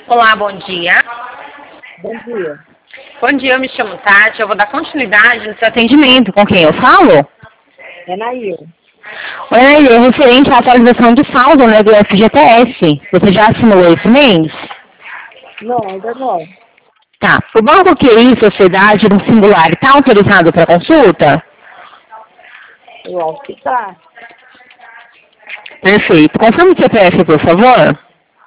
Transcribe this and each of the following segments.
Olá, bom dia. Bom dia. Bom dia, eu me chamo Tati. Eu vou dar continuidade no seu atendimento. Com quem eu falo? É Nair. Oi, Nair, é referente à atualização de saldo, né, do FGTS. Você já assinou esse mês? Não, ainda não. Tá. O Banco QI Sociedade no Singular está autorizado para consulta? Eu acho que tá. Perfeito. Confirme o CPF, por favor.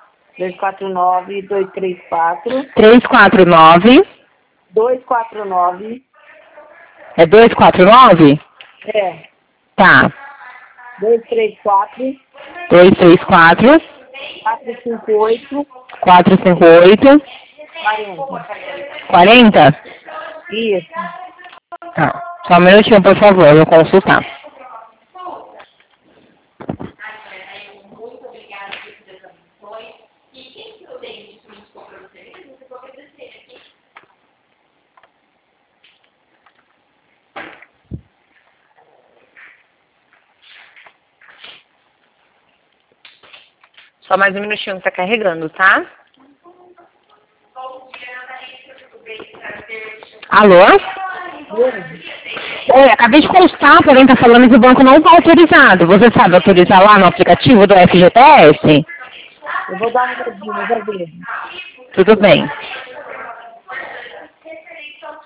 249-234. 349. 249. É 249? É. Tá. 234. 234. 458. 458. 40. 40? Isso. Tá. Só um minutinho, por favor, eu vou consultar. Só mais um minutinho que tá carregando, tá? Alô? Oi, acabei de consultar, porém tá falando que o banco não está autorizado. Você sabe autorizar lá no aplicativo do FGTS? Eu vou dar uma olhadinha, já ver. Tudo bem.